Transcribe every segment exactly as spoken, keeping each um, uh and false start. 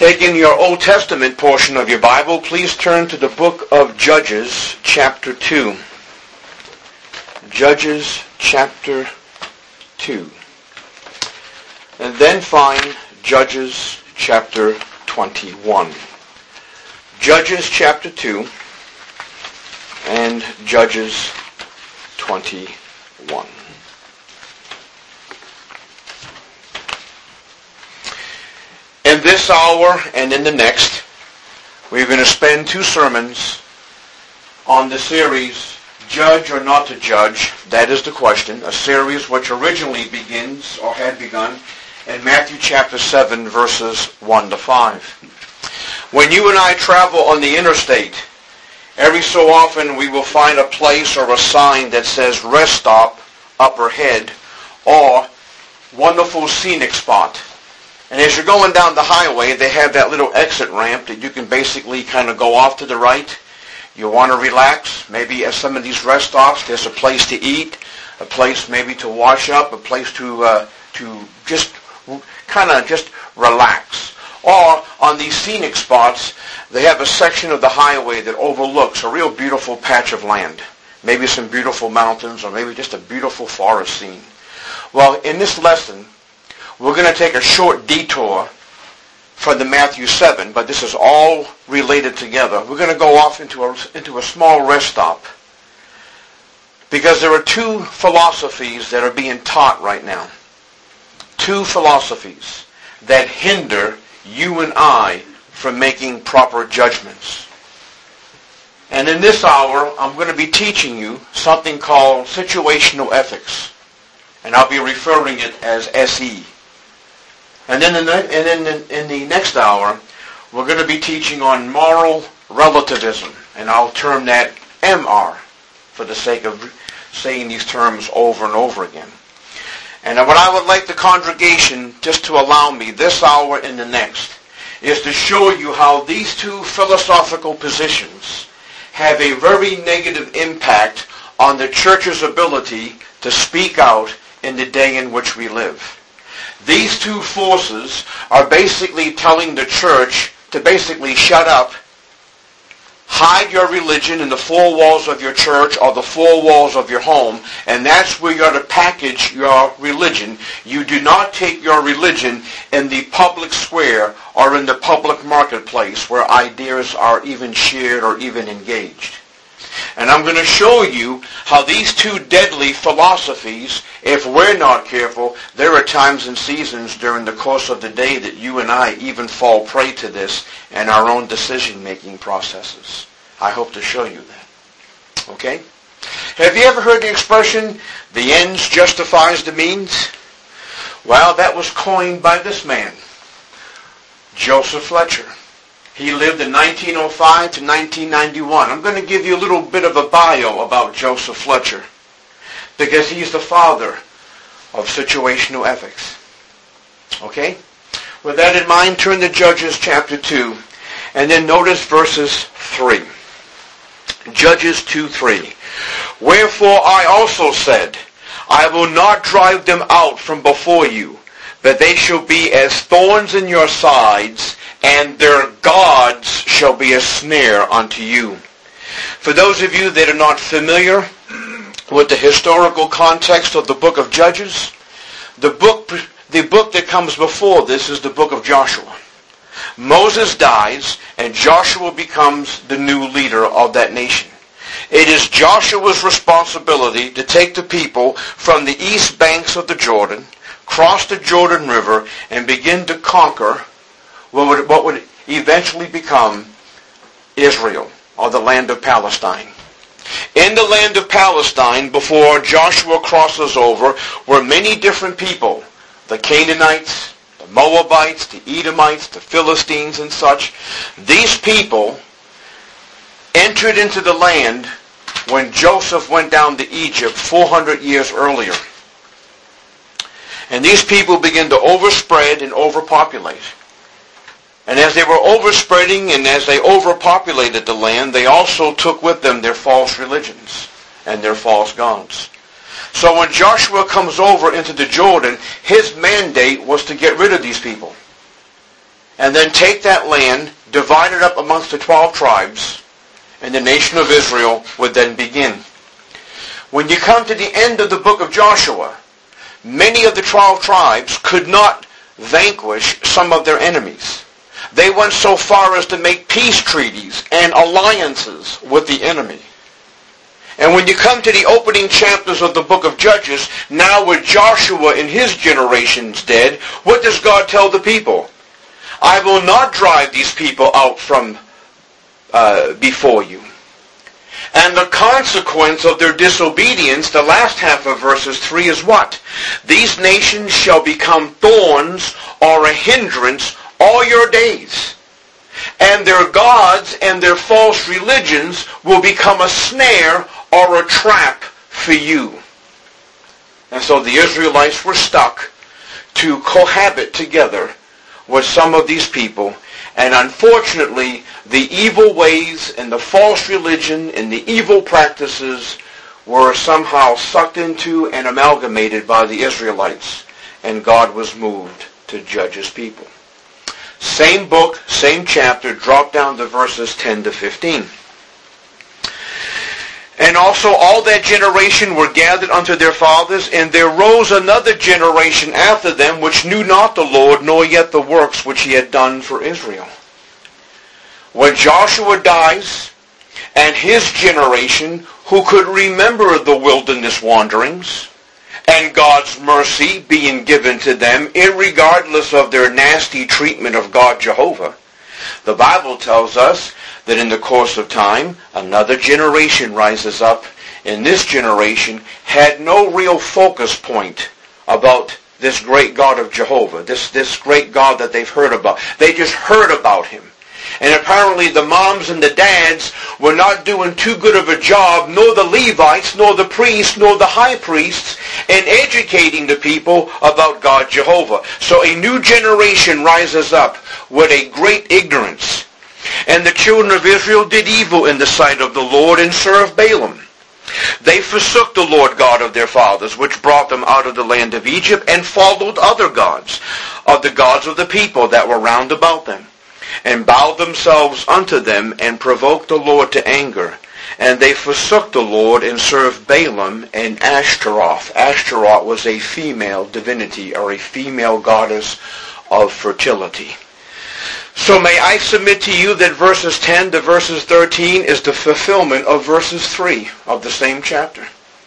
Taking your Old Testament portion of your Bible, please turn to the book of Judges, chapter two. Judges, chapter two. And then find Judges, chapter twenty-one. Judges, chapter two, and Judges, twenty-one. In this hour and in the next, we're going to spend two sermons on the series, Judge or Not to Judge. That is the question. A series which originally begins, or had begun, in Matthew chapter seven, verses one to five. When you and I travel on the interstate, every so often we will find a place or a sign that says rest stop up ahead, or wonderful scenic spot. And as you're going down the highway, they have that little exit ramp that you can basically kind of go off to the right. You want to relax. Maybe at some of these rest stops, there's a place to eat, a place maybe to wash up, a place to uh, to just kind of just relax. Or on these scenic spots, they have a section of the highway that overlooks a real beautiful patch of land. Maybe some beautiful mountains, or maybe just a beautiful forest scene. Well, in this lesson, we're going to take a short detour from the Matthew seven, but this is all related together. We're going to go off into a, into a small rest stop because there are two philosophies that are being taught right now. Two philosophies that hinder you and I from making proper judgments. And in this hour, I'm going to be teaching you something called situational ethics. And I'll be referring it as S E. And then in the, and then in the next hour, we're going to be teaching on moral relativism. And I'll term that M R for the sake of saying these terms over and over again. And what I would like the congregation just to allow me this hour and the next is to show you how these two philosophical positions have a very negative impact on the church's ability to speak out in the day in which we live. These two forces are basically telling the church to basically shut up, hide your religion in the four walls of your church or the four walls of your home, and that's where you're to package your religion. You do not take your religion in the public square or in the public marketplace where ideas are even shared or even engaged. And I'm going to show you how these two deadly philosophies, if we're not careful, there are times and seasons during the course of the day that you and I even fall prey to this in our own decision-making processes. I hope to show you that. Okay? Have you ever heard the expression, the ends justifies the means? Well, that was coined by this man, Joseph Fletcher. He lived in nineteen oh five to nineteen ninety-one. I'm going to give you a little bit of a bio about Joseph Fletcher because he's the father of situational ethics. Okay? With that in mind, turn to Judges chapter two and then notice verses three. Judges two three. Wherefore I also said, I will not drive them out from before you, but they shall be as thorns in your sides, and their gods shall be a snare unto you. For those of you that are not familiar with the historical context of the book of Judges, the book, the book that comes before this is the book of Joshua. Moses dies, and Joshua becomes the new leader of that nation. It is Joshua's responsibility to take the people from the east banks of the Jordan, cross the Jordan River, and begin to conquer what would, what would eventually become Israel, or the land of Palestine. In the land of Palestine, before Joshua crosses over, were many different people. The Canaanites, the Moabites, the Edomites, the Philistines and such. These people entered into the land when Joseph went down to Egypt four hundred years earlier. And these people began to overspread and overpopulate. And as they were overspreading and as they overpopulated the land, they also took with them their false religions and their false gods. So when Joshua comes over into the Jordan, his mandate was to get rid of these people. and then take that land, divide it up amongst the twelve tribes, and the nation of Israel would then begin. When you come to the end of the book of Joshua, many of the twelve tribes could not vanquish some of their enemies. They went so far as to make peace treaties and alliances with the enemy. And when you come to the opening chapters of the book of Judges, now with Joshua and his generations dead, what does God tell the people? I will not drive these people out from uh, before you. And the consequence of their disobedience, the last half of verses three is what? These nations shall become thorns or a hindrance all your days. And their gods and their false religions will become a snare or a trap for you. And so the Israelites were stuck to cohabit together with some of these people. And unfortunately, the evil ways and the false religion and the evil practices were somehow sucked into and amalgamated by the Israelites. And God was moved to judge his people. Same book, same chapter, drop down to verses ten to fifteen. And also all that generation were gathered unto their fathers, and there rose another generation after them, which knew not the Lord, nor yet the works which he had done for Israel. When Joshua dies, and his generation, who could remember the wilderness wanderings, and God's mercy being given to them, irregardless of their nasty treatment of God Jehovah, the Bible tells us that in the course of time, another generation rises up, and this generation had no real focus point about this great God of Jehovah, this, this great God that they've heard about. They just heard about him. And apparently the moms and the dads were not doing too good of a job, nor the Levites, nor the priests, nor the high priests, in educating the people about God Jehovah. So a new generation rises up with a great ignorance. And the children of Israel did evil in the sight of the Lord and served Balaam. They forsook the Lord God of their fathers, which brought them out of the land of Egypt, and followed other gods, of the gods of the people that were round about them, and bowed themselves unto them, and provoked the Lord to anger. And they forsook the Lord, and served Balaam and Ashtaroth. Ashtaroth was a female divinity, or a female goddess of fertility. So may I submit to you that verses ten to verses thirteen is the fulfillment of verses three of the same chapter.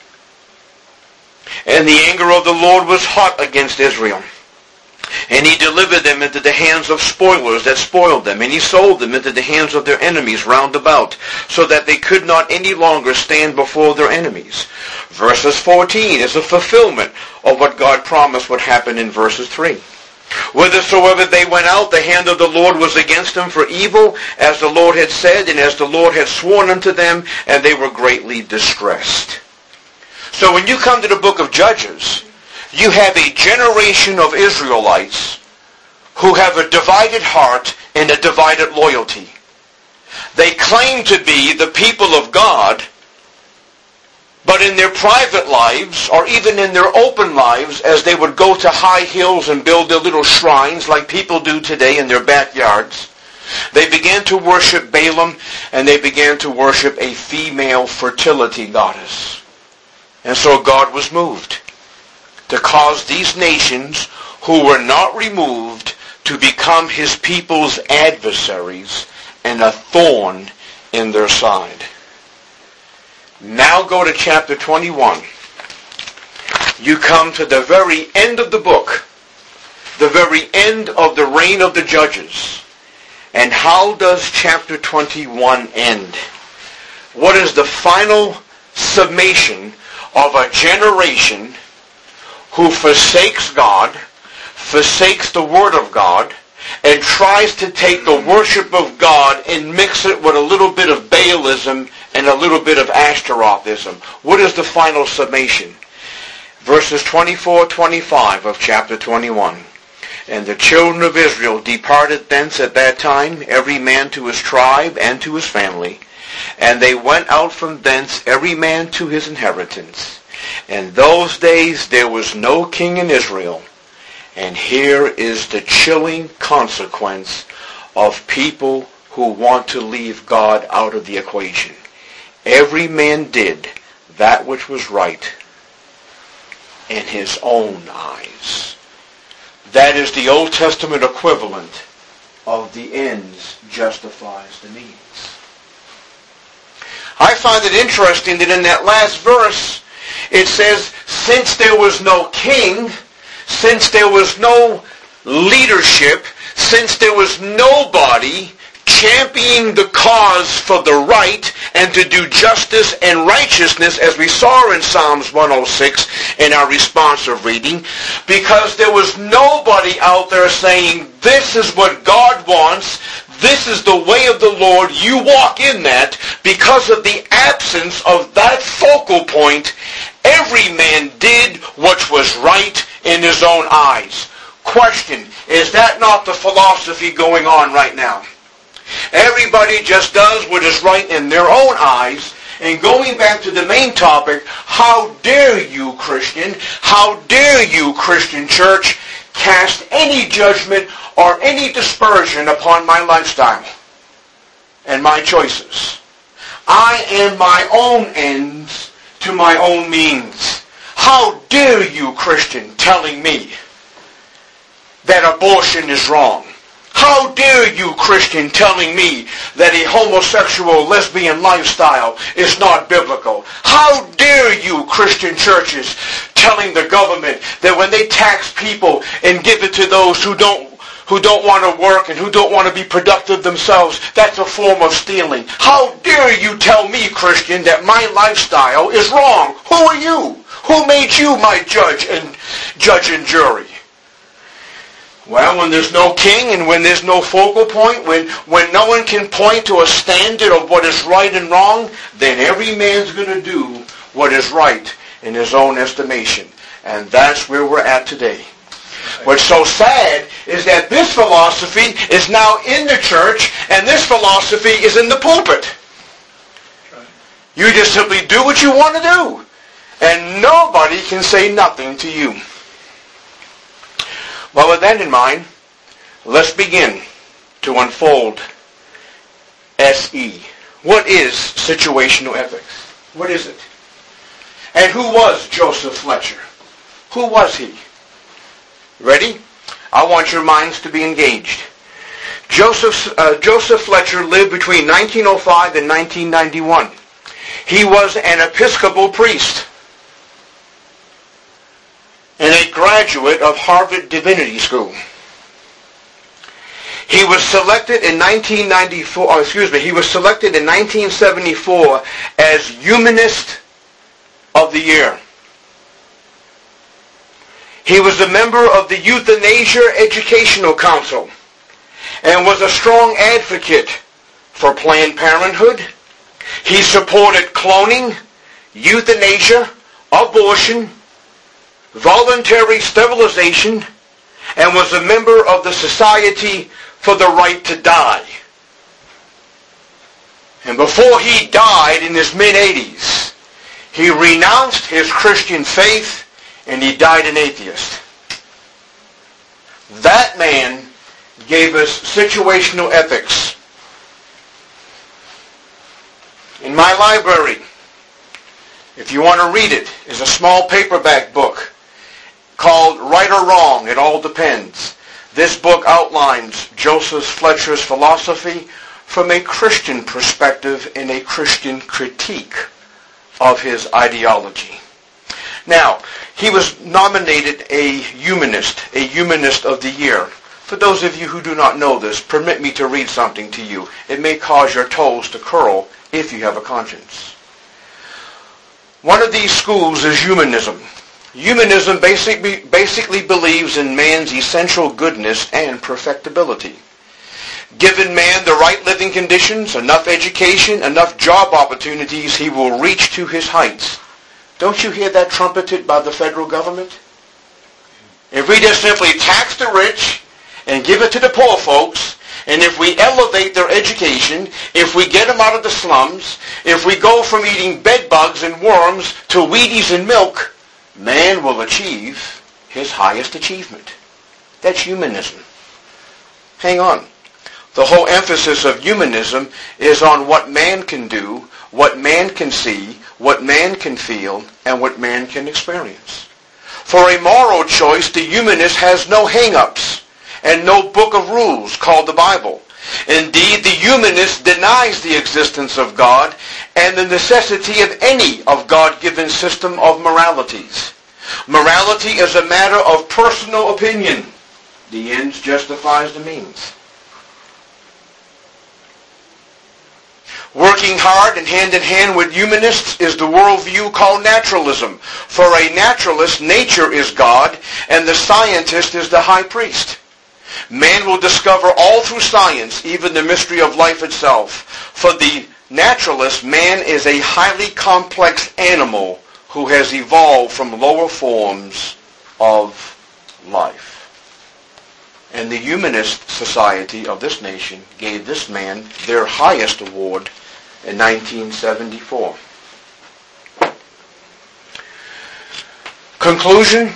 And the anger of the Lord was hot against Israel. And he delivered them into the hands of spoilers that spoiled them. And he sold them into the hands of their enemies round about, so that they could not any longer stand before their enemies. Verses fourteen is a fulfillment of what God promised would happen in verses three. Whithersoever they went out, the hand of the Lord was against them for evil, as the Lord had said, and as the Lord had sworn unto them, and they were greatly distressed. So when you come to the book of Judges, you have a generation of Israelites who have a divided heart and a divided loyalty. They claim to be the people of God, but in their private lives, or even in their open lives, as they would go to high hills and build their little shrines like people do today in their backyards, they began to worship Balaam, and they began to worship a female fertility goddess. And so God was moved to cause these nations who were not removed to become his people's adversaries and a thorn in their side. Now go to chapter twenty-one. You come to the very end of the book, the very end of the reign of the judges. And how does chapter twenty-one end? What is the final summation of a generation who forsakes God, forsakes the Word of God, and tries to take the worship of God and mix it with a little bit of Baalism and a little bit of Ashtarothism? What is the final summation? Verses twenty-four to twenty-five of chapter twenty-one. And the children of Israel departed thence at that time, every man to his tribe and to his family. And they went out from thence, every man to his inheritance. In those days there was no king in Israel, And here is the chilling consequence of people who want to leave God out of the equation. Every man did that which was right in his own eyes. That is the Old Testament equivalent of the ends justifies the means. I find it interesting that in that last verse, it says, since there was no king, since there was no leadership, since there was nobody championing the cause for the right and to do justice and righteousness, as we saw in Psalms one oh six in our responsive reading, because there was nobody out there saying, this is what God wants, this is the way of the Lord, you walk in that. Because of the absence of that focal point, every man did what was right in his own eyes. Question, is that not the philosophy going on right now? Everybody just does what is right in their own eyes. And going back to the main topic, how dare you, Christian, how dare you, Christian church, cast any judgment or any dispersion upon my lifestyle and my choices. I am my own ends to my own means. How dare you, Christian, telling me that abortion is wrong? How dare you, Christian, telling me that a homosexual, lesbian lifestyle is not biblical? How dare you, Christian churches, telling the government that when they tax people and give it to those who don't who don't want to work and who don't want to be productive themselves, that's a form of stealing? How dare you tell me, Christian, that my lifestyle is wrong? Who are you? Who made you my judge and judge and jury? Well, when there's no king and when there's no focal point, when, when no one can point to a standard of what is right and wrong, then every man's going to do what is right in his own estimation. And that's where we're at today. What's so sad is that this philosophy is now in the church and this philosophy is in the pulpit. You just simply do what you want to do. And nobody can say nothing to you. Well, with that in mind, let's begin to unfold S E. What is situational ethics? What is it? And who was Joseph Fletcher? Who was he? Ready? I want your minds to be engaged. Joseph, uh, Joseph Fletcher lived between nineteen oh five and nineteen ninety-one. He was an Episcopal priest and a graduate of Harvard Divinity School. He was selected in nineteen ninety-four, oh, excuse me, he was selected in nineteen seventy-four as Humanist of the Year. He was a member of the Euthanasia Educational Council and was a strong advocate for Planned Parenthood. He supported cloning, euthanasia, abortion, voluntary sterilization, and was a member of the Society for the Right to Die. And before he died in his mid-eighties, he renounced his Christian faith and he died an atheist. That man gave us situational ethics. In my library, if you want to read it, is a small paperback book called Right or Wrong, It All Depends. This book outlines Joseph Fletcher's philosophy from a Christian perspective and a Christian critique of his ideology. Now, he was nominated a humanist, a humanist of the year. For those of you who do not know this, permit me to read something to you. It may cause your toes to curl if you have a conscience. One of these schools is humanism. Humanism basically, basically believes in man's essential goodness and perfectibility. Given man the right living conditions, enough education, enough job opportunities, he will reach to his heights. Don't you hear that trumpeted by the federal government? If we just simply tax the rich and give it to the poor folks, and if we elevate their education, if we get them out of the slums, if we go from eating bed bugs and worms to Wheaties and milk, man will achieve his highest achievement. That's humanism. Hang on. The whole emphasis of humanism is on what man can do, what man can see, what man can feel, and what man can experience. For a moral choice, the humanist has no hang-ups and no book of rules called the Bible. Indeed, the humanist denies the existence of God and the necessity of any of God-given system of moralities. Morality is a matter of personal opinion. The ends justifies the means. Working hard and hand in hand with humanists is the worldview called naturalism. For a naturalist, nature is God, and the scientist is the high priest. Man will discover all through science, even the mystery of life itself. For the naturalist, man is a highly complex animal who has evolved from lower forms of life. And the humanist society of this nation gave this man their highest award in nineteen seventy-four. Conclusion,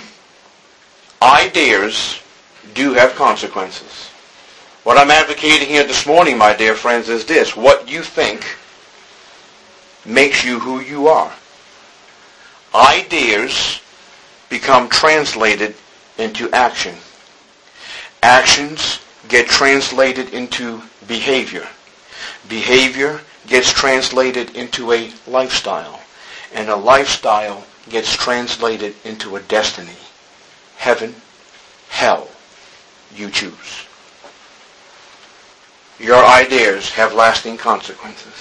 ideas do have consequences. What I'm advocating here this morning, my dear friends, is this. What you think makes you who you are. Ideas become translated into action. Actions get translated into behavior. Behavior gets translated into a lifestyle. And a lifestyle gets translated into a destiny. Heaven, hell, you choose. Your ideas have lasting consequences.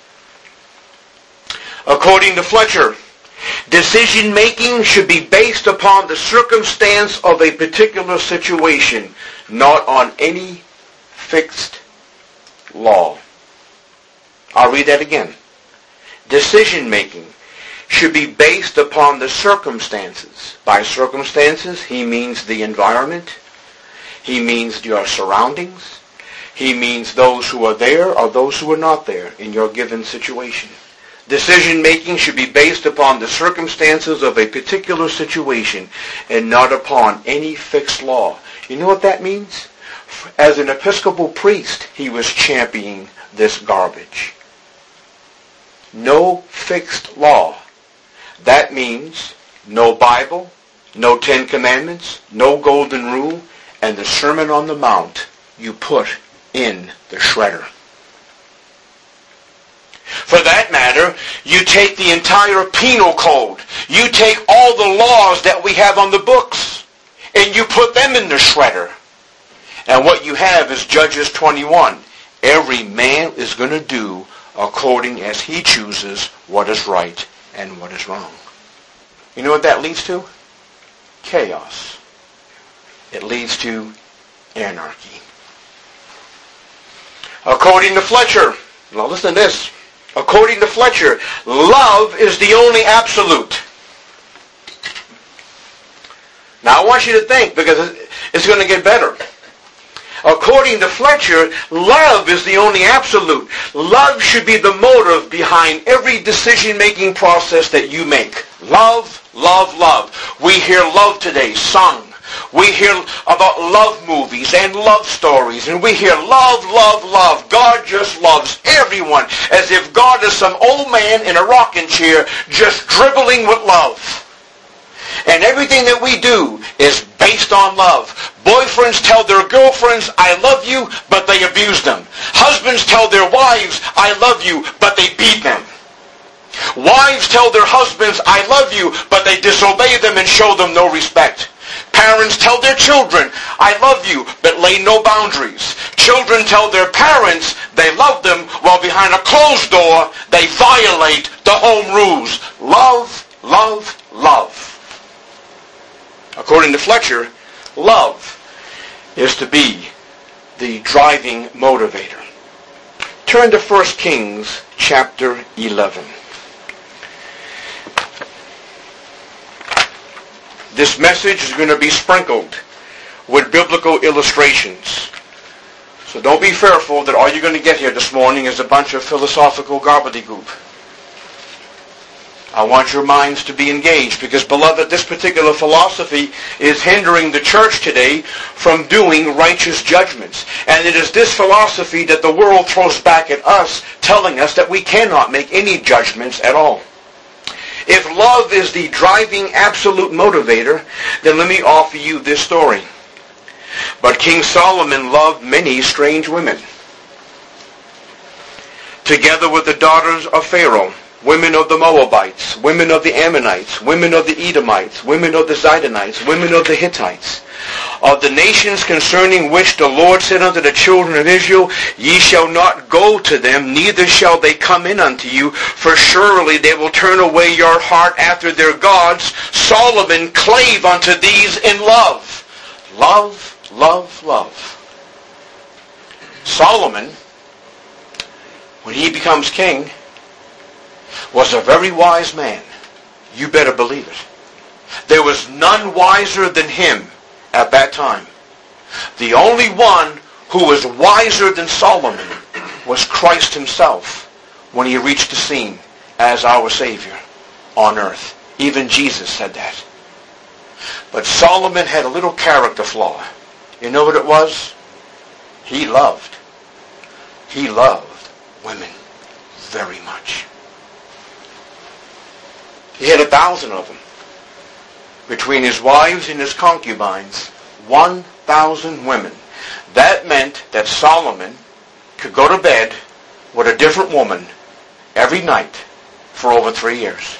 According to Fletcher, decision-making should be based upon the circumstance of a particular situation, not on any fixed law. I'll read that again. Decision-making should be based upon the circumstances. By circumstances, he means the environment. He means your surroundings. He means those who are there or those who are not there in your given situation. Decision-making should be based upon the circumstances of a particular situation and not upon any fixed law. You know what that means? As an Episcopal priest, he was championing this garbage. No fixed law. That means no Bible, no Ten Commandments, no Golden Rule, and the Sermon on the Mount you put in the shredder. For that matter, you take the entire penal code. You take all the laws that we have on the books, and you put them in the shredder. And what you have is Judges twenty-one. Every man is going to do according as he chooses what is right and what is wrong. You know what that leads to? Chaos. It leads to anarchy. According to Fletcher, now listen to this. According to Fletcher, love is the only absolute. Now I want you to think, because it's going to get better. According to Fletcher, love is the only absolute. Love should be the motive behind every decision-making process that you make. Love, love, love. We hear love today sung. We hear about love movies and love stories, and we hear love, love, love. God just loves everyone, as if God is some old man in a rocking chair just dribbling with love. And everything that we do is based on love. Boyfriends tell their girlfriends, I love you, but they abuse them. Husbands tell their wives, I love you, but they beat them. Wives tell their husbands, I love you, but they disobey them and show them no respect. Parents tell their children, I love you, but lay no boundaries. Children tell their parents they love them, while behind a closed door, they violate the home rules. Love, love, love. According to Fletcher, love is to be the driving motivator. Turn to First Kings chapter eleven. This message is going to be sprinkled with biblical illustrations. So don't be fearful that all you're going to get here this morning is a bunch of philosophical gobbledygook. I want your minds to be engaged because, beloved, this particular philosophy is hindering the church today from doing righteous judgments. And it is this philosophy that the world throws back at us, telling us that we cannot make any judgments at all. If love is the driving absolute motivator, then let me offer you this story. But King Solomon loved many strange women, together with the daughters of Pharaoh, women of the Moabites, women of the Ammonites, women of the Edomites, women of the Zidonites, women of the Hittites, of the nations concerning which the Lord said unto the children of Israel, Ye shall not go to them, neither shall they come in unto you, for surely they will turn away your heart after their gods. Solomon clave unto these in love. Love, love, love. Solomon, when he becomes king, was a very wise man. You better believe it. There was none wiser than him at that time. The only one who was wiser than Solomon was Christ himself when he reached the scene as our Savior on earth. Even Jesus said that. But Solomon had a little character flaw. You know what it was? He loved. He loved women very much. He had a thousand of them. Between his wives and his concubines, one thousand women. That meant that Solomon could go to bed with a different woman every night for over three years.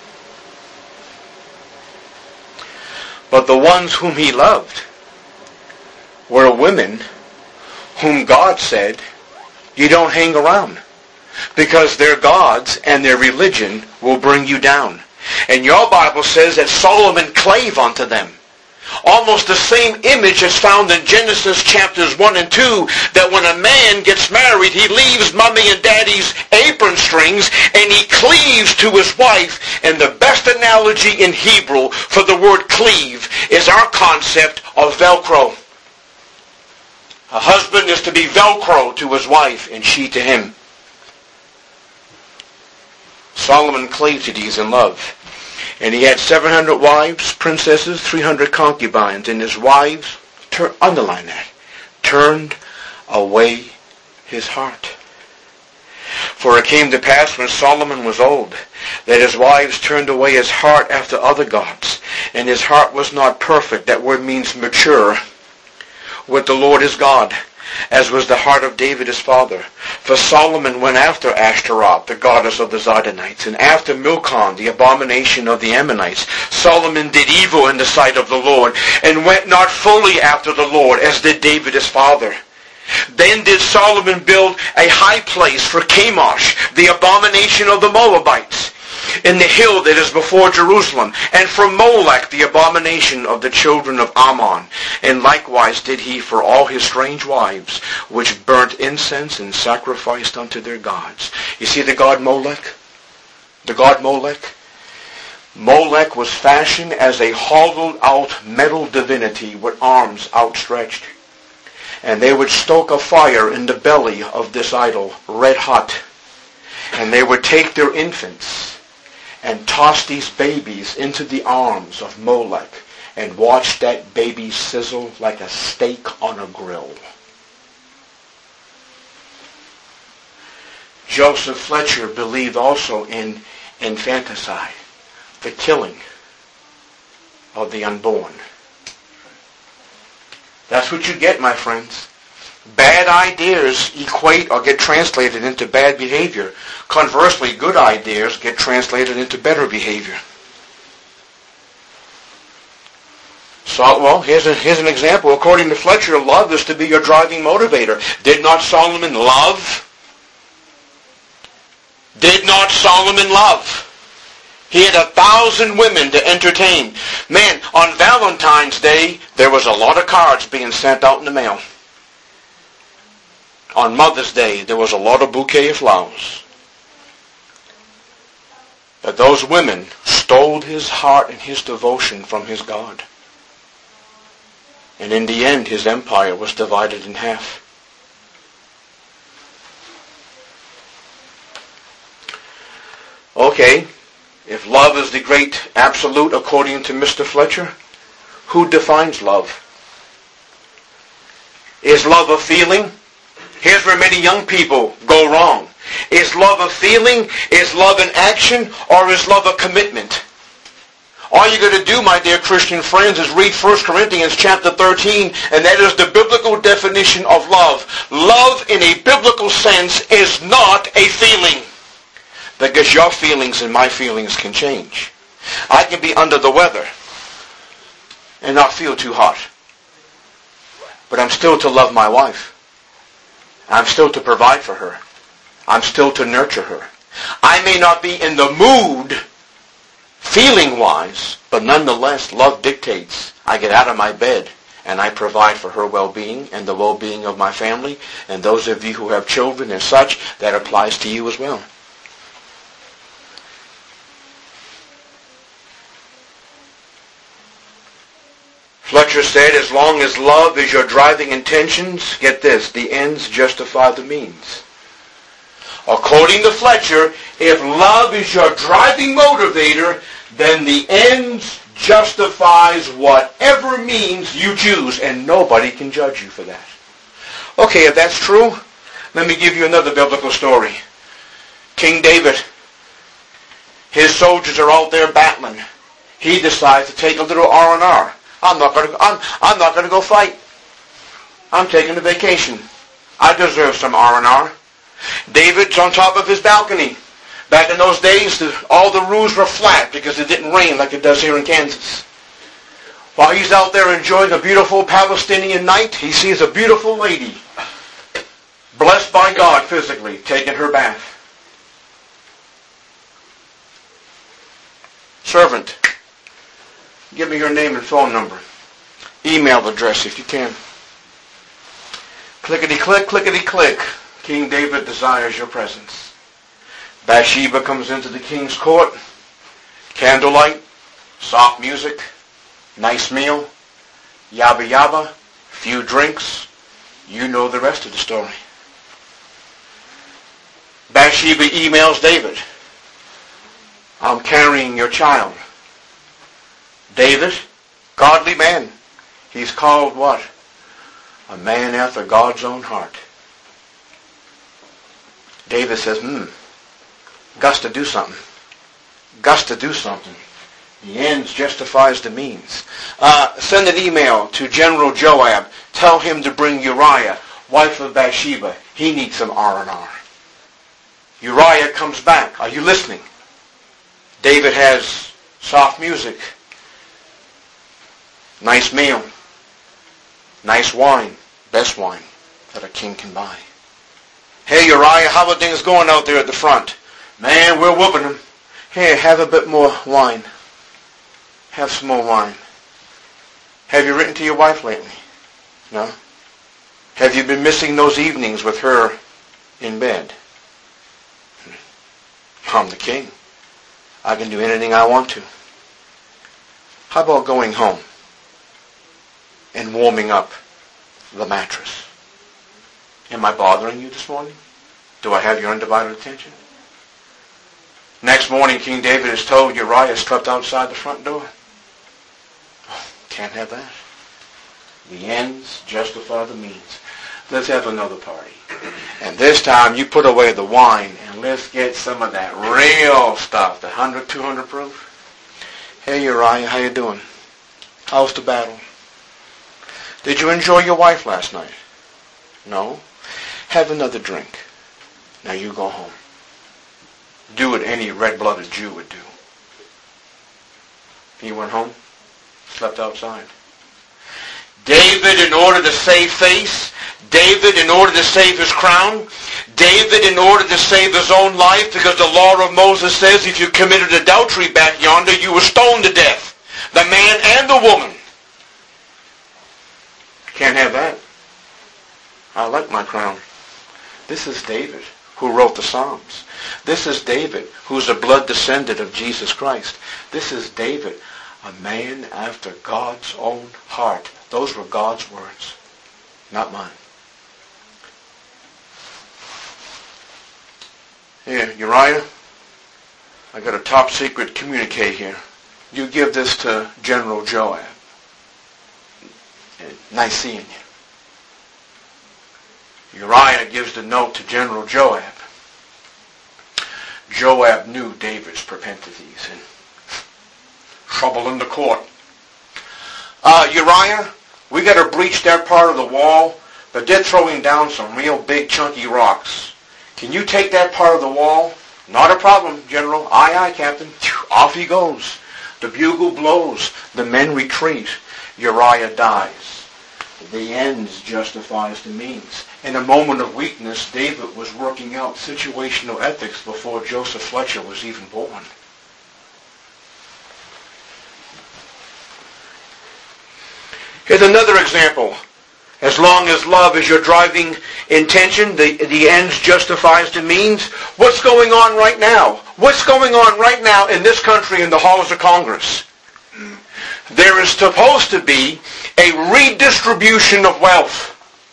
But the ones whom he loved were women whom God said, you don't hang around, because their gods and their religion will bring you down. And your Bible says that Solomon clave unto them. Almost the same image is found in Genesis chapters one and two, that when a man gets married, he leaves mommy and daddy's apron strings and he cleaves to his wife. And the best analogy in Hebrew for the word cleave is our concept of Velcro. A husband is to be Velcro to his wife and she to him. Solomon clave to these in love. And he had seven hundred wives, princesses, three hundred concubines. And his wives, tur- underline that, turned away his heart. For it came to pass when Solomon was old, that his wives turned away his heart after other gods. And his heart was not perfect. That word means mature with the Lord his God, as was the heart of David his father. For Solomon went after Ashtaroth, the goddess of the Zidonites, and after Milcom, the abomination of the Ammonites. Solomon did evil in the sight of the Lord, and went not fully after the Lord, as did David his father. Then did Solomon build a high place for Chemosh, the abomination of the Moabites, in the hill that is before Jerusalem, and for Molech, the abomination of the children of Ammon. And likewise did he for all his strange wives, which burnt incense and sacrificed unto their gods. You see the god Molech? The god Molech? Molech was fashioned as a hollowed out metal divinity with arms outstretched. And they would stoke a fire in the belly of this idol, red hot. And they would take their infants and toss these babies into the arms of Molech and watch that baby sizzle like a steak on a grill. Joseph Fletcher believed also in infanticide, the killing of the unborn. That's what you get, my friends. Bad ideas equate or get translated into bad behavior. Conversely, good ideas get translated into better behavior. So, well, here's, a, here's an example. According to Fletcher, love is to be your driving motivator. Did not Solomon love? Did not Solomon love? He had a thousand women to entertain. Man, on Valentine's Day, there was a lot of cards being sent out in the mail. On Mother's Day, there was a lot of bouquet of flowers. But those women stole his heart and his devotion from his God. And in the end, his empire was divided in half. Okay, If love is the great absolute according to Mister Fletcher, who defines love? Is love a feeling? Here's where many young people go wrong. Is love a feeling? Is love an action? Or is love a commitment? All you got to do, my dear Christian friends, is read First Corinthians chapter thirteen, and that is the biblical definition of love. Love in a biblical sense is not a feeling. Because your feelings and my feelings can change. I can be under the weather and not feel too hot. But I'm still to love my wife. I'm still to provide for her. I'm still to nurture her. I may not be in the mood feeling-wise, but nonetheless, love dictates. I get out of my bed and I provide for her well-being and the well-being of my family. And those of you who have children and such, that applies to you as well. Fletcher said, as long as love is your driving intentions, get this, the ends justify the means. According to Fletcher, if love is your driving motivator, then the ends justifies whatever means you choose, and nobody can judge you for that. Okay, if that's true, let me give you another biblical story. King David, his soldiers are out there battling. He decides to take a little R and R. I'm not going to. I'm, I'm not going to go fight. I'm taking a vacation. I deserve some R and R. David's on top of his balcony. Back in those days, the, all the roofs were flat because it didn't rain like it does here in Kansas. While he's out there enjoying a beautiful Palestinian night, he sees a beautiful lady, blessed by God physically, taking her bath. Servant, give me your name and phone number. Email address if you can. Clickety-click, clickety-click. King David desires your presence. Bathsheba comes into the king's court. Candlelight, soft music, nice meal, yabba yabba, few drinks. You know the rest of the story. Bathsheba emails David. I'm carrying your child. David, godly man. He's called what? A man after God's own heart. David says, hmm, Gus to do something. Gus to do something. The ends justifies the means. Uh, send an email to General Joab. Tell him to bring Uriah, wife of Bathsheba. He needs some R and R. Uriah comes back. Are you listening? David has soft music. Nice meal. Nice wine. Best wine that a king can buy. Hey Uriah, how are things going out there at the front? Man, we're whooping them. Here, have a bit more wine. Have some more wine. Have you written to your wife lately? No? Have you been missing those evenings with her in bed? I'm the king. I can do anything I want to. How about going home and warming up the mattress? Am I bothering you this morning? Do I have your undivided attention? Next morning, King David is told Uriah slept outside the front door. Oh, can't have that. The ends justify the means. Let's have another party. And this time, you put away the wine, and let's get some of that real stuff, the one hundred, two hundred proof. Hey, Uriah, how you doing? How's the battle? Did you enjoy your wife last night? No? Have another drink. Now you go home. Do what any red-blooded Jew would do. He went home, slept outside. David, in order to save face, David, in order to save his crown, David, in order to save his own life, because the law of Moses says if you committed adultery back yonder, you were stoned to death. The man and the woman. Can't have that. I like my crown. This is David, who wrote the Psalms. This is David, who's a blood descendant of Jesus Christ. This is David, a man after God's own heart. Those were God's words, not mine. Here, Uriah, I got a top secret communique here. You give this to General Joab. Nice seeing you. Uriah gives the note to General Joab. Joab knew David's propensities and trouble in the court. Uh, Uriah, we got to breach that part of the wall, but they're throwing down some real big chunky rocks. Can you take that part of the wall? Not a problem, General. Aye, aye, Captain. Off he goes. The bugle blows. The men retreat. Uriah dies. The ends justifies the means. In a moment of weakness, David was working out situational ethics before Joseph Fletcher was even born. Here's another example. As long as love is your driving intention, the, the ends justifies the means. What's going on right now? What's going on right now in this country in the halls of Congress? There is supposed to be a redistribution of wealth.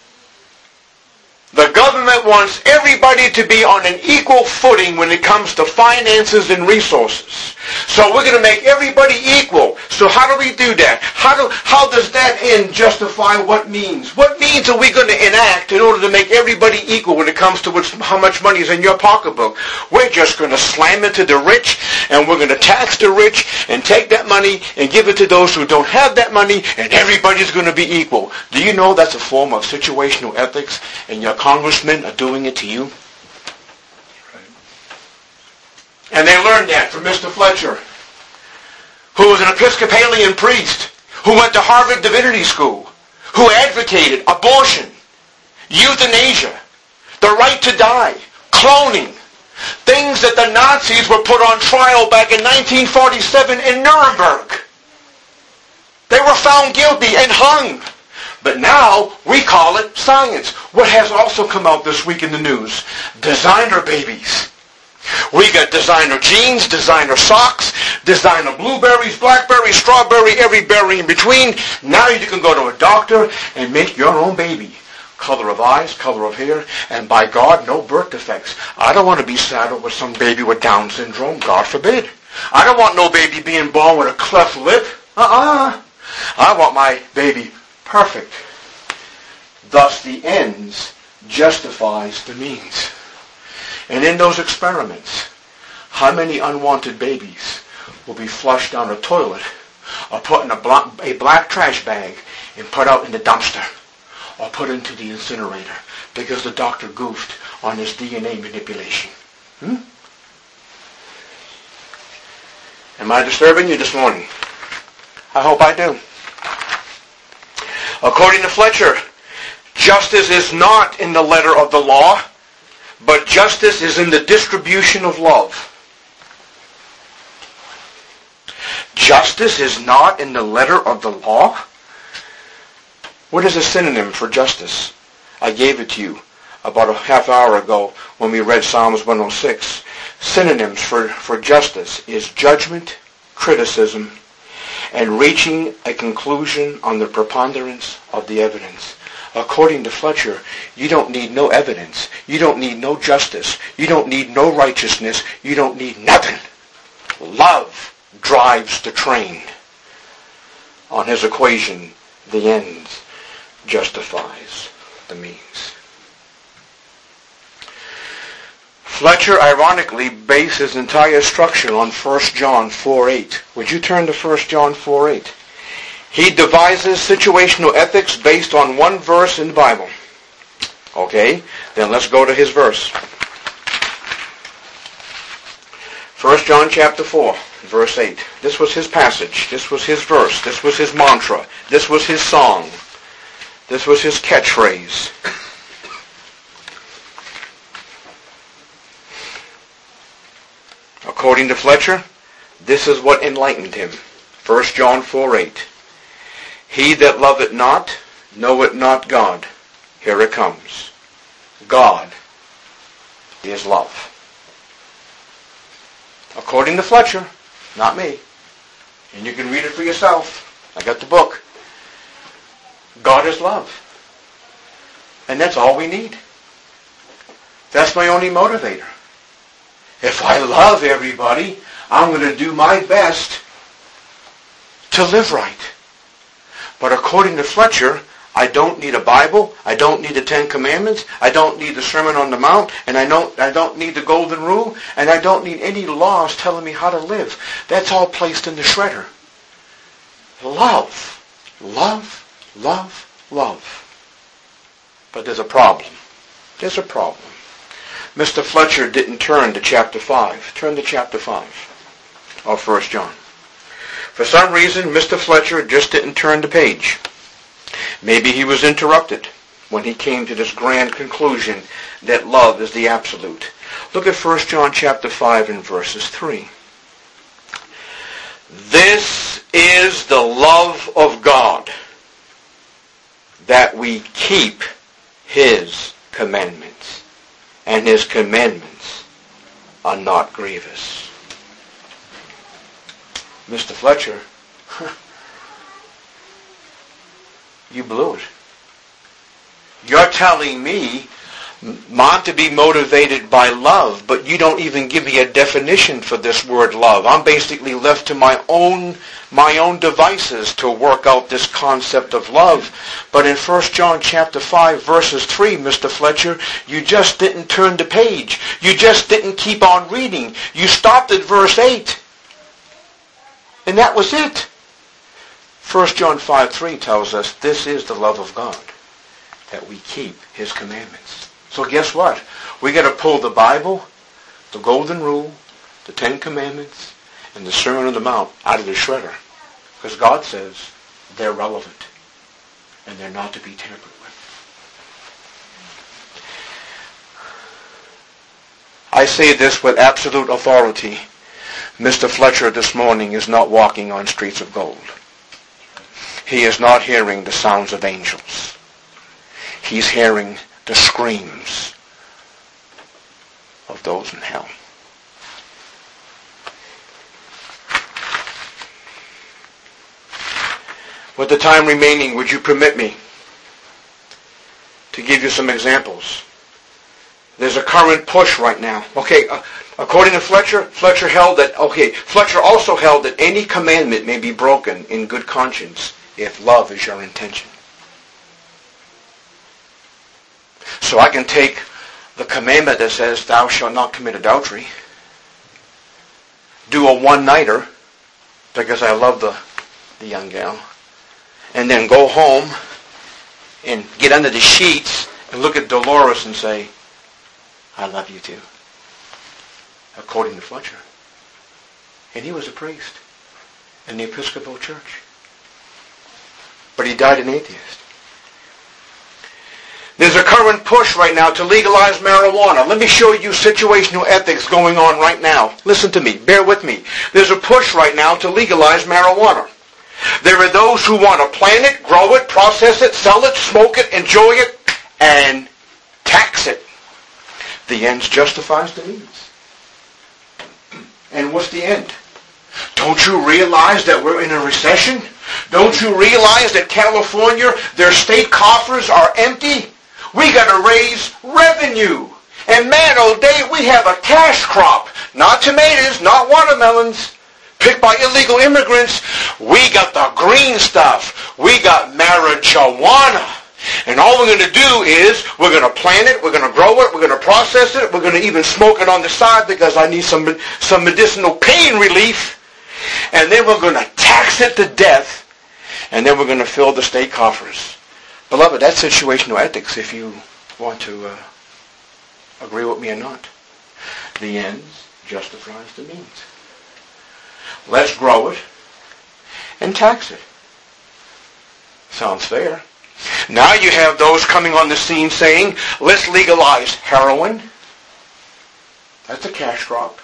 The government wants everybody to be on an equal footing when it comes to finances and resources. So we're going to make everybody equal. So how do we do that? How do how does that end justify what means? What means are we going to enact in order to make everybody equal when it comes to what's, how much money is in your pocketbook? We're just going to slam it to the rich, and we're going to tax the rich and take that money and give it to those who don't have that money, and everybody's going to be equal. Do you know that's a form of situational ethics, and your congressmen are doing it to you? And they learned that from Mister Fletcher, who was an Episcopalian priest, who went to Harvard Divinity School, who advocated abortion, euthanasia, the right to die, cloning, things that the Nazis were put on trial back in nineteen forty-seven in Nuremberg. They were found guilty and hung. But now we call it science. What has also come out this week in the news? Designer babies. We got designer jeans, designer socks, designer blueberries, blackberries, strawberry, every berry in between. Now you can go to a doctor and make your own baby. Color of eyes, color of hair, and by God, no birth defects. I don't want to be saddled with some baby with Down syndrome, God forbid. I don't want no baby being born with a cleft lip. Uh-uh. I want my baby perfect. Thus the ends justifies the means. And in those experiments, how many unwanted babies will be flushed down a toilet or put in a black, a black trash bag and put out in the dumpster or put into the incinerator because the doctor goofed on his D N A manipulation? Hmm? Am I disturbing you this morning? I hope I do. According to Fletcher, justice is not in the letter of the law, but justice is in the distribution of love. Justice is not in the letter of the law? What is a synonym for justice? I gave it to you about a half hour ago when we read Psalms one oh six. Synonyms for, for justice is judgment, criticism, and reaching a conclusion on the preponderance of the evidence. According to Fletcher, you don't need no evidence. You don't need no justice. You don't need no righteousness. You don't need nothing. Love drives the train. On his equation, the end justifies the means. Fletcher, ironically, based his entire structure on First John four eight. Would you turn to First John four eight? He devises situational ethics based on one verse in the Bible. Okay, then let's go to his verse. First John chapter four, verse eight. This was his passage. This was his verse. This was his mantra. This was his song. This was his catchphrase. According to Fletcher, this is what enlightened him. First John four eight. He that loveth not, knoweth not God. Here it comes. God is love. According to Fletcher, not me. And you can read it for yourself. I got the book. God is love. And that's all we need. That's my only motivator. If I love everybody, I'm going to do my best to live right. But according to Fletcher, I don't need a Bible, I don't need the Ten Commandments, I don't need the Sermon on the Mount, and I don't, I don't need the Golden Rule, and I don't need any laws telling me how to live. That's all placed in the shredder. Love. Love, love, love. But there's a problem. There's a problem. Mister Fletcher didn't turn to chapter five. Turn to chapter five of First John. For some reason, Mister Fletcher just didn't turn the page. Maybe he was interrupted when he came to this grand conclusion that love is the absolute. Look at First John chapter five and verses three. This is the love of God, that we keep His commandments, and His commandments are not grievous. Mister Fletcher, you blew it. You're telling me I'm to be motivated by love, but you don't even give me a definition for this word love. I'm basically left to my own my own devices to work out this concept of love. But in First John chapter five, verses three, Mister Fletcher, you just didn't turn the page. You just didn't keep on reading. You stopped at verse eight. And that was it. First John five three tells us this is the love of God, that we keep His commandments. So guess what? We got to pull the Bible, the Golden Rule, the Ten Commandments, and the Sermon on the Mount out of the shredder. Because God says they're relevant and they're not to be tampered with. I say this with absolute authority. Mister Fletcher this morning is not walking on streets of gold. He is not hearing the sounds of angels. He's hearing the screams of those in hell. With the time remaining, would you permit me to give you some examples? There's a current push right now. Okay, uh, according to Fletcher, Fletcher held that, okay, Fletcher also held that any commandment may be broken in good conscience if love is your intention. So I can take the commandment that says, thou shalt not commit adultery, do a one-nighter, because I love the, the young gal, and then go home and get under the sheets and look at Dolores and say, I love you too, according to Fletcher. And he was a priest in the Episcopal Church. But he died an atheist. There's a current push right now to legalize marijuana. Let me show you situational ethics going on right now. Listen to me. Bear with me. There's a push right now to legalize marijuana. There are those who want to plant it, grow it, process it, sell it, smoke it, enjoy it, and tax it. The ends justifies the means. And what's the end? Don't you realize that we're in a recession? Don't you realize that California, their state coffers are empty? We got to raise revenue. And man, oh day, we have a cash crop. Not tomatoes, not watermelons, picked by illegal immigrants. We got the green stuff. We got marijuana. And all we're going to do is, we're going to plant it, we're going to grow it, we're going to process it, we're going to even smoke it on the side because I need some, some medicinal pain relief. And then we're going to tax it to death. And then we're going to fill the state coffers. Beloved, that's situational ethics if you want to uh, agree with me or not. The ends justifies the means. Let's grow it and tax it. Sounds fair. Now you have those coming on the scene saying, let's legalize heroin. That's a cash crop.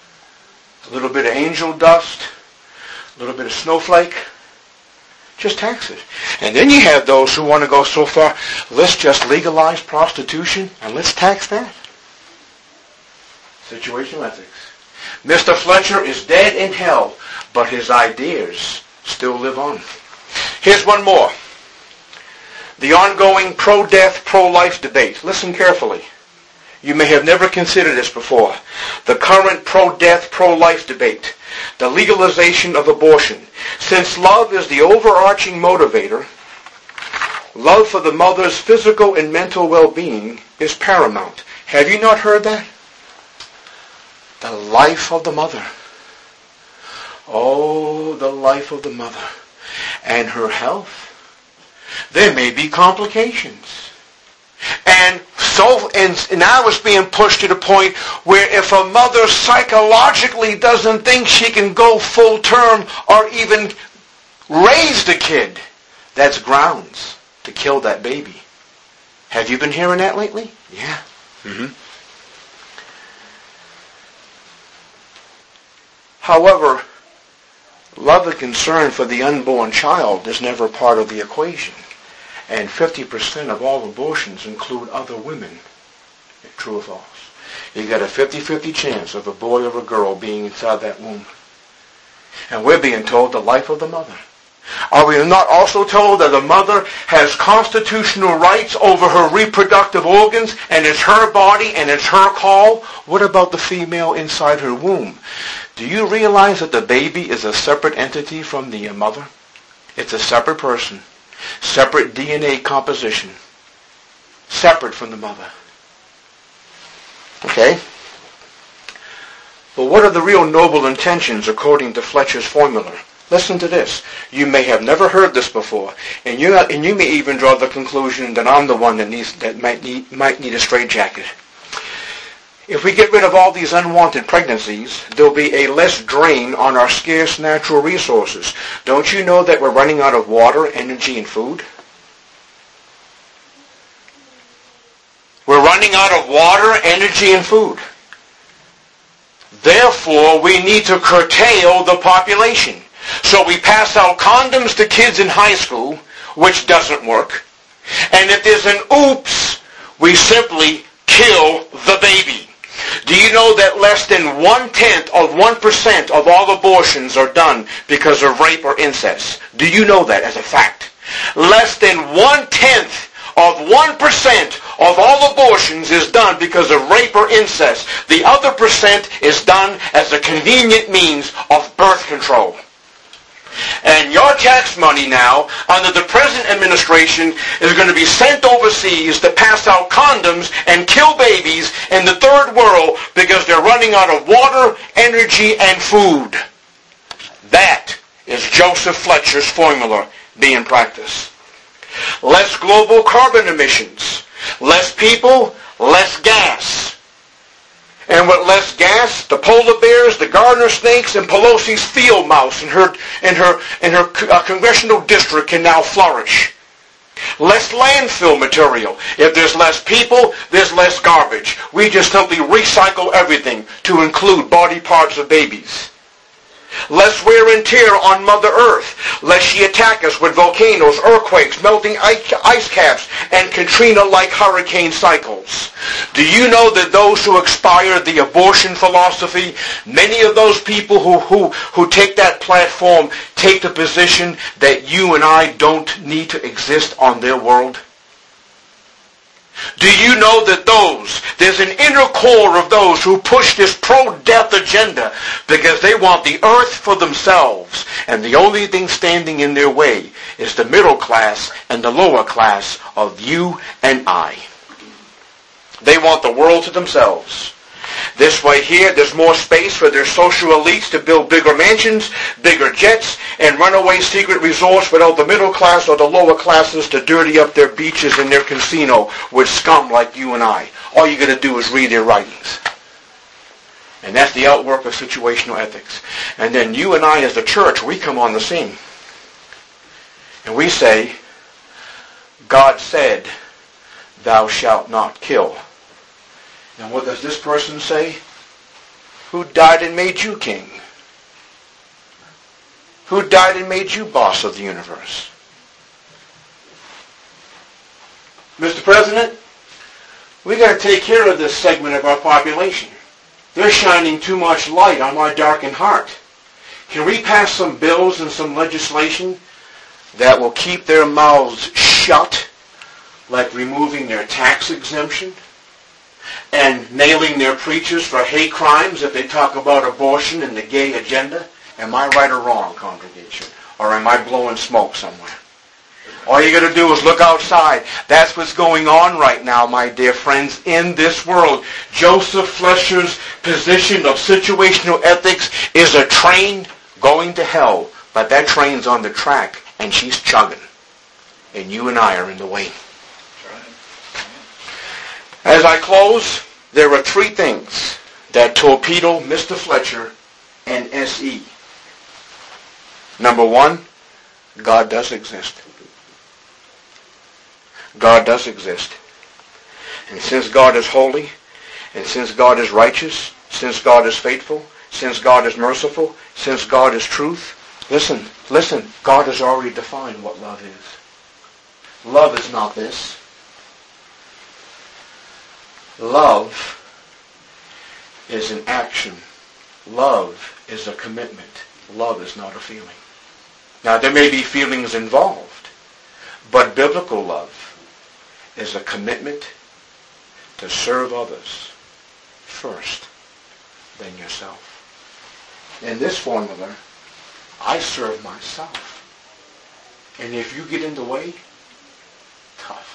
A little bit of angel dust, a little bit of snowflake. Just tax it. And then you have those who want to go so far, let's just legalize prostitution and let's tax that. Situational ethics. Mister Fletcher is dead in hell, but his ideas still live on. Here's one more. The ongoing pro-death, pro-life debate. Listen carefully. You may have never considered this before. The current pro-death, pro-life debate. The legalization of abortion. Since love is the overarching motivator, love for the mother's physical and mental well-being is paramount. Have you not heard that? The life of the mother. Oh, the life of the mother. And her health. There may be complications. And so, and now it's being pushed to the point where if a mother psychologically doesn't think she can go full term or even raise the kid, that's grounds to kill that baby. Have you been hearing that lately? Yeah. Mm-hmm. However, love and concern for the unborn child is never part of the equation. And fifty percent of all abortions include other women. True or false? You got a fifty-fifty chance of a boy or a girl being inside that womb. And we're being told the life of the mother. Are we not also told that the mother has constitutional rights over her reproductive organs, and it's her body and it's her call? What about the female inside her womb? Do you realize that the baby is a separate entity from the mother? It's a separate person. Separate D N A composition. Separate from the mother. Okay? But what are the real noble intentions according to Fletcher's formula? Listen to this. You may have never heard this before, and you and you may even draw the conclusion that I'm the one that needs that might need might need a straitjacket. If we get rid of all these unwanted pregnancies, there'll be a less drain on our scarce natural resources. Don't you know that we're running out of water, energy, and food? We're running out of water, energy, and food. Therefore, we need to curtail the population. So we pass out condoms to kids in high school, which doesn't work. And if there's an oops, we simply kill the baby. Do you know that less than one-tenth of one percent of all abortions are done because of rape or incest? Do you know that as a fact? Less than one-tenth of one percent of all abortions is done because of rape or incest. The other percent is done as a convenient means of birth control. And your tax money now, under the present administration, is going to be sent overseas to pass out condoms and kill babies in the third world because they're running out of water, energy, and food. That is Joseph Fletcher's formula being practiced. Less global carbon emissions. Less people, less gas. And with less gas, the polar bears, the gardener snakes, and Pelosi's field mouse in her, in her, in her uh, congressional district can now flourish. Less landfill material. If there's less people, there's less garbage. We just simply recycle everything to include body parts of babies. Less wear and tear on Mother Earth, lest she attack us with volcanoes, earthquakes, melting ice caps, and Katrina-like hurricane cycles. Do you know that those who inspired the abortion philosophy, many of those people who, who, who take that platform take the position that you and I don't need to exist on their world? Do you know that those, there's an inner core of those who push this pro-death agenda because they want the earth for themselves, and the only thing standing in their way is the middle class and the lower class of you and I. They want the world to themselves. This way here, there's more space for their social elites to build bigger mansions, bigger jets, and runaway secret resorts without the middle class or the lower classes to dirty up their beaches and their casino with scum like you and I. All you got to do is read their writings. And that's the outwork of situational ethics. And then you and I as the church, we come on the scene. And we say, God said, thou shalt not kill. And what does this person say? Who died and made you king? Who died and made you boss of the universe? Mister President, we got to take care of this segment of our population. They're shining too much light on my darkened heart. Can we pass some bills and some legislation that will keep their mouths shut, like removing their tax exemption? and nailing their preachers for hate crimes if they talk about abortion and the gay agenda? Am I right or wrong, congregation? Or am I blowing smoke somewhere? All you got to do is look outside. That's what's going on right now, my dear friends, in this world. Joseph Fletcher's position of situational ethics is a train going to hell, but that train's on the track, and she's chugging. And you and I are in the way. As I close, there are three things that torpedo Mister Fletcher and S E. Number one, God does exist. God does exist. And since God is holy, and since God is righteous, since God is faithful, since God is merciful, since God is truth, listen, listen, God has already defined what love is. Love is not this. Love is an action. Love is a commitment. Love is not a feeling. Now, there may be feelings involved, but biblical love is a commitment to serve others first, then yourself. In this formula, I serve myself. And if you get in the way, tough.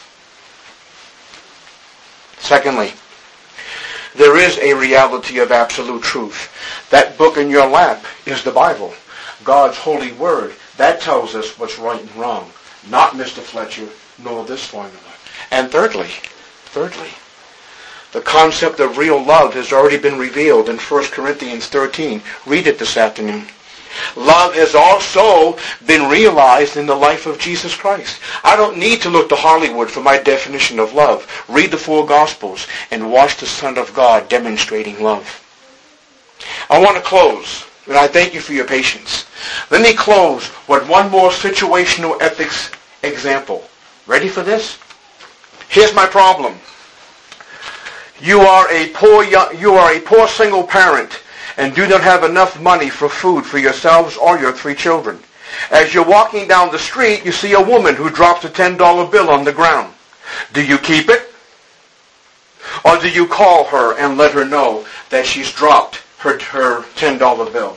Secondly, there is a reality of absolute truth. That book in your lap is the Bible, God's holy word. That tells us what's right and wrong, not Mister Fletcher, nor this formula. And thirdly, thirdly, the concept of real love has already been revealed in First Corinthians thirteen. Read it this afternoon. Love has also been realized in the life of Jesus Christ. I don't need to look to Hollywood for my definition of love. Read the four Gospels and watch the Son of God demonstrating love. I want to close, and I thank you for your patience. Let me close with one more situational ethics example. Ready for this? Here's my problem. You are a poor young, you are a poor single parent and do not have enough money for food for yourselves or your three children. As you're walking down the street, you see a woman who drops a ten dollar bill on the ground. Do you keep it? Or do you call her and let her know that she's dropped her, her ten dollar bill?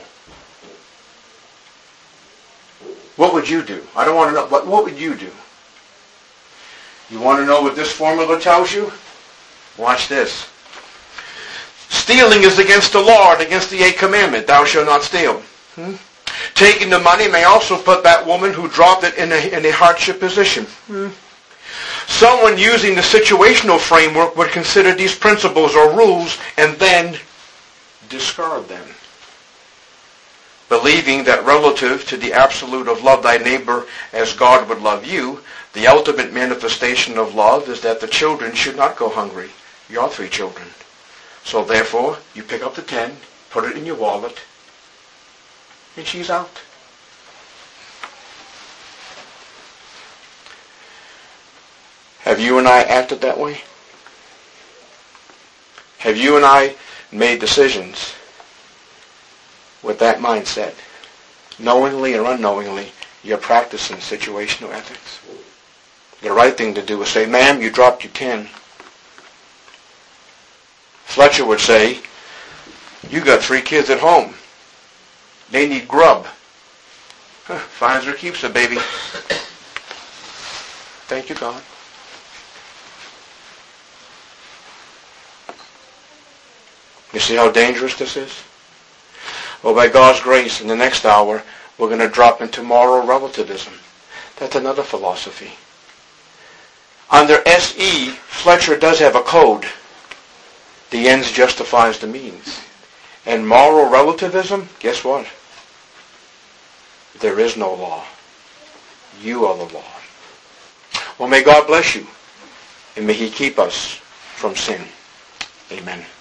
What would you do? I don't want to know. What, what would you do? You want to know what this formula tells you? Watch this. Stealing is against the law and against the eighth commandment. Thou shalt not steal. Hmm? Taking the money may also put that woman who dropped it in a, in a hardship position. Hmm? Someone using the situational framework would consider these principles or rules and then discard them, believing that relative to the absolute of love thy neighbor as God would love you, the ultimate manifestation of love is that the children should not go hungry. Your three children. So therefore, you pick up the ten, put it in your wallet, and she's out. Have you and I acted that way? Have you and I made decisions with that mindset? Knowingly or unknowingly, you're practicing situational ethics. The right thing to do is say, ma'am, you dropped your ten. Fletcher would say, you got three kids at home. They need grub. Huh, finds her, keeps her, baby. Thank you, God. You see how dangerous this is? Well, by God's grace, in the next hour, we're going to drop into moral relativism. That's another philosophy. Under S E, Fletcher does have a code. The ends justifies the means. And moral relativism, guess what? There is no law. You are the law. Well, may God bless you, and may He keep us from sin. Amen.